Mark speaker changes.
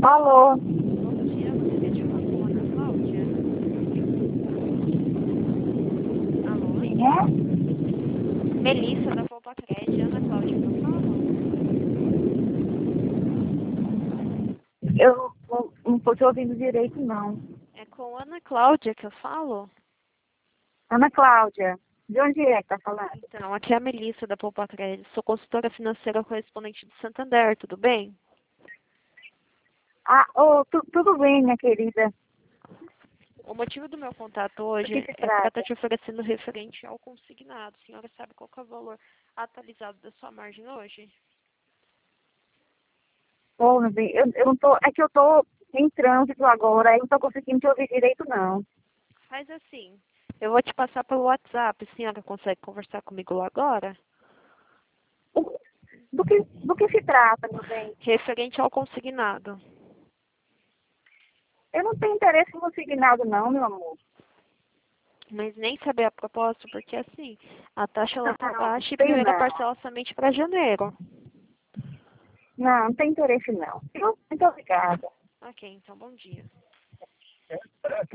Speaker 1: Alô?
Speaker 2: Bom dia, você pediu uma boa Ana Cláudia? Alô?
Speaker 1: Quem é?
Speaker 2: Melissa, da Volpacred, Ana Cláudia, que eu falo?
Speaker 1: Eu não tô te ouvindo direito, não.
Speaker 2: É com Ana Cláudia que eu falo?
Speaker 1: Ana Cláudia, de onde é que tá falando?
Speaker 2: Então, aqui é a Melissa, da Volpacred. Sou consultora financeira correspondente do Santander, tudo bem?
Speaker 1: Ah, tudo bem, minha querida.
Speaker 2: O motivo do meu contato
Speaker 1: Do que
Speaker 2: hoje
Speaker 1: se
Speaker 2: é para
Speaker 1: trata?
Speaker 2: estar te oferecendo referente ao consignado. A senhora sabe qual que é o valor atualizado da sua margem hoje?
Speaker 1: Ô, meu bem, eu não tô... É que eu tô em trânsito agora, aí não tô conseguindo te ouvir direito, não.
Speaker 2: Faz assim, eu vou te passar pelo WhatsApp. A senhora consegue conversar comigo lá agora?
Speaker 1: O- do que se trata, meu bem?
Speaker 2: Referente ao consignado.
Speaker 1: Eu não tenho interesse em consignado, não, meu amor.
Speaker 2: Mas nem saber a proposta, porque assim, a taxa ela tá
Speaker 1: Não,
Speaker 2: baixa e
Speaker 1: tenho
Speaker 2: primeira
Speaker 1: não.
Speaker 2: parcela somente para janeiro.
Speaker 1: Não, não tem interesse, não. Muito obrigada.
Speaker 2: Ok, então bom dia.